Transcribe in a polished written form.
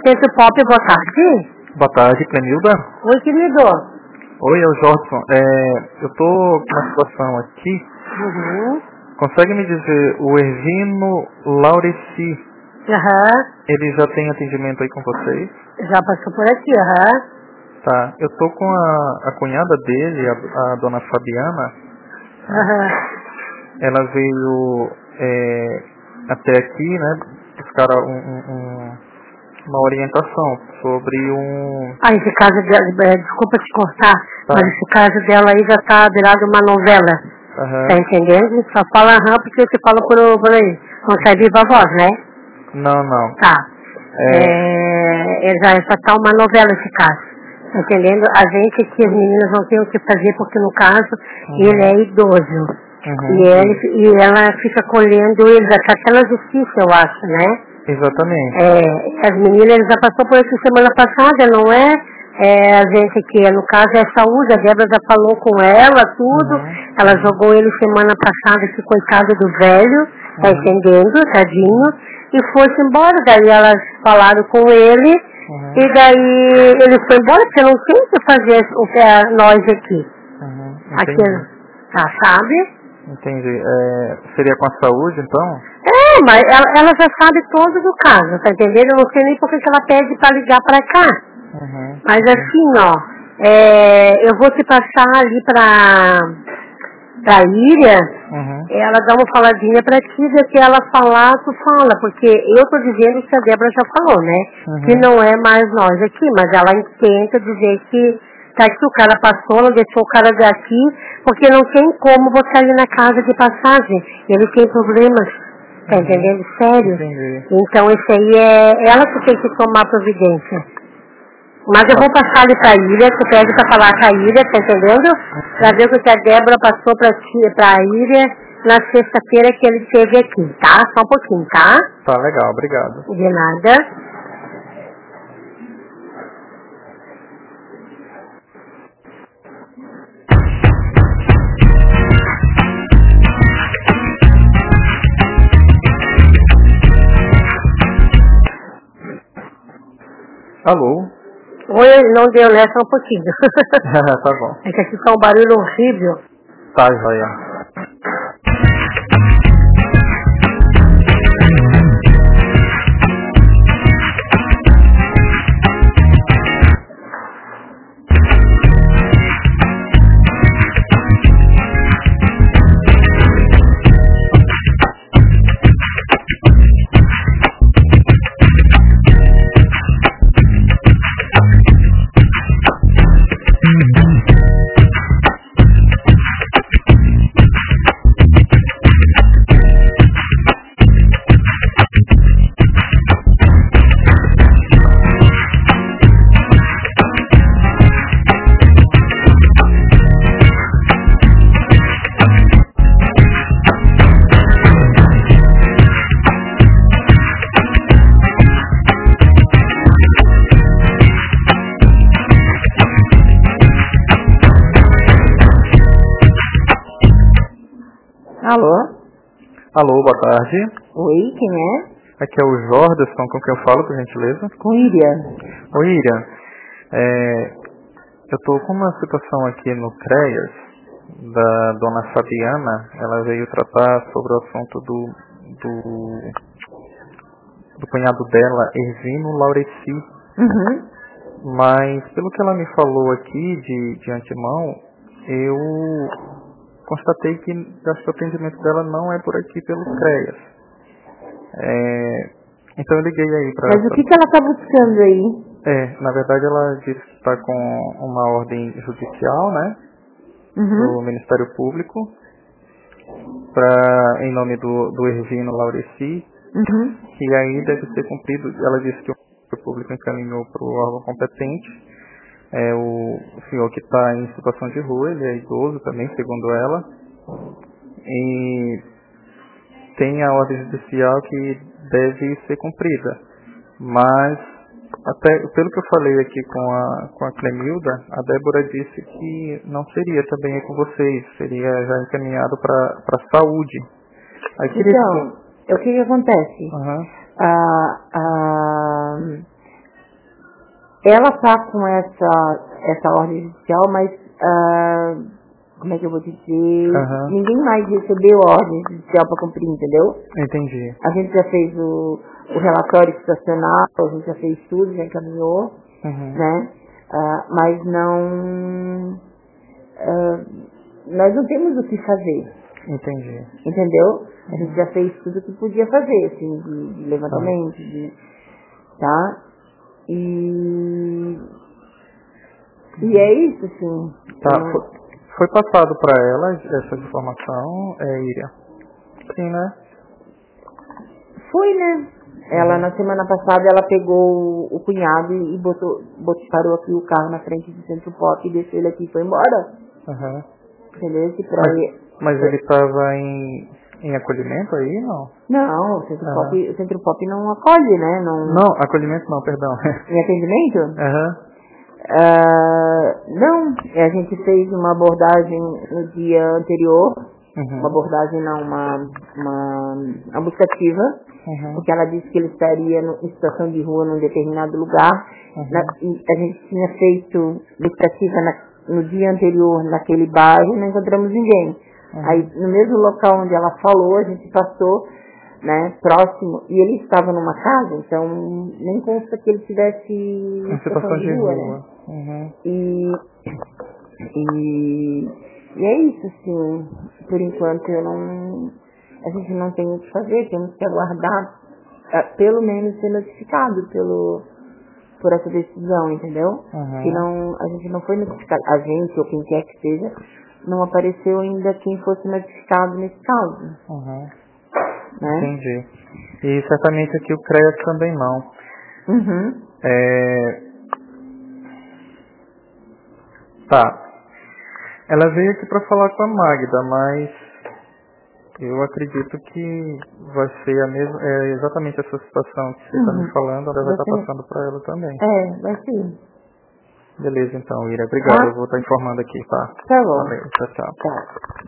Centro Pop, boa tarde. Boa tarde, Clemilda. Oi, querido. Oi, é o Jorson. Eu tô com uma situação aqui. Consegue me dizer, o Ervino Laureci, ele já tem atendimento aí com vocês? Já passou por aqui, Tá, eu tô com a cunhada dele, a dona Fabiana. Ela veio até aqui, né, buscar uma orientação sobre esse caso dela, desculpa te cortar, Tá. mas esse caso dela aí já tá virado uma novela. Tá entendendo? Só fala porque você fala por aí. Não sai viva a voz, né? Não. Tá. Já tá uma novela esse caso. Tá entendendo? A gente aqui, as meninas não tem o que fazer porque no caso ele é idoso. E ela fica colhendo ele, já tá pela justiça, eu acho, né? Exatamente. As meninas já passou por isso semana passada, não é? A gente aqui, no caso é a saúde, a Débora já falou com ela, tudo. Ela jogou ele semana passada, esse coitado do velho, tá entendendo, tadinho, e foi-se embora. Daí elas falaram com ele, e daí ele foi embora, porque não tem o que fazer nós aqui. Aquilo, tá, sabe? Entendi. Seria com a saúde, então? Mas ela já sabe todo do caso, tá entendendo? Eu não sei nem por que ela pede pra ligar pra cá. Mas assim, eu vou te passar ali pra Ilha, ela dá uma faladinha pra ti, que ela falar, tu fala, porque eu tô dizendo que a Débora já falou, né? Que não é mais nós aqui, mas ela tenta dizer que tá aqui, o cara passou, ela deixou o cara daqui, porque não tem como você ali na casa de passagem, ele tem problemas, tá entendendo? Sério. Entendi. Então isso aí é ela que tem que tomar providência. Mas eu vou passar ali pra Ilha, tu pede pra falar com a Ilha, tá entendendo? Pra ver o que a Débora passou pra Ilha na sexta-feira que ele esteve aqui, tá? Só um pouquinho, tá? Tá legal, obrigado. De nada. Alô? Oi, não deu, né? Só um pouquinho. Tá bom. É que aqui tá um barulho horrível. Tá, joia. Alô, boa tarde. Oi, quem é? Aqui é o Jorderson, com quem eu falo, por gentileza. Com Irian. Oi, Irian. Eu tô com uma situação aqui no CREAS, da dona Fabiana. Ela veio tratar sobre o assunto do cunhado dela, Ervino Laureci. Mas, pelo que ela me falou aqui de antemão, eu constatei que acho que o atendimento dela não é por aqui pelo CREAS. Então eu liguei aí para... Mas o que ela está buscando aí? Na verdade ela disse que está com uma ordem judicial, né? Do Ministério Público, em nome do Ervino Laureci. E aí deve ser cumprido. Ela disse que o Ministério Público encaminhou para o órgão competente. O senhor que está em situação de rua, ele é idoso também, segundo ela, e tem a ordem judicial que deve ser cumprida. Mas, até pelo que eu falei aqui com a Clemilda, a Débora disse que não seria também com vocês, seria já encaminhado para a saúde. Então, o que acontece? Ela tá com essa ordem judicial, mas como é que eu vou dizer? Ninguém mais recebeu a ordem judicial para cumprir, entendeu? Entendi. A gente já fez o relatório situacional, a gente já fez tudo, já encaminhou, né? Mas não... nós não temos o que fazer. Entendi. Entendeu? A gente já fez tudo o que podia fazer, assim, de levantamento, tá? E é isso, assim. Tá, foi passado para ela essa informação, Iria? Sim, né? Foi, né? Ela, na semana passada, ela pegou o cunhado e parou aqui o carro na frente do Centro Pop e deixou ele aqui e foi embora. Entendeu? Mas ele estava em acolhimento aí, não? Não, o Centro Pop não acolhe, né? Não, acolhimento não, perdão. Em atendimento? Não, a gente fez uma abordagem no dia anterior, uma abordagem não, uma buscativa, porque ela disse que ele estaria em situação de rua num determinado lugar. A gente tinha feito buscativa no dia anterior naquele bairro e não encontramos ninguém. Aí no mesmo local onde ela falou, a gente passou, né, próximo, e ele estava numa casa, então nem consta que ele estivesse em situação de rua, né? E é isso, assim, por enquanto a gente não tem o que fazer, temos que aguardar, pelo menos ser notificado por essa decisão, entendeu? Que a gente não foi notificado, a gente ou quem quer que seja, não apareceu ainda quem fosse notificado nesse caso. Né? Entendi. E certamente aqui o CREAS também não. Tá. Ela veio aqui para falar com a Magda, mas eu acredito que vai ser exatamente essa situação que você está me falando, ela vai estar passando para ela também. Vai ser. Beleza, então, Ira. Obrigado. Eu vou estar informando aqui, tá? Tá bom. Valeu, tchau. Tá.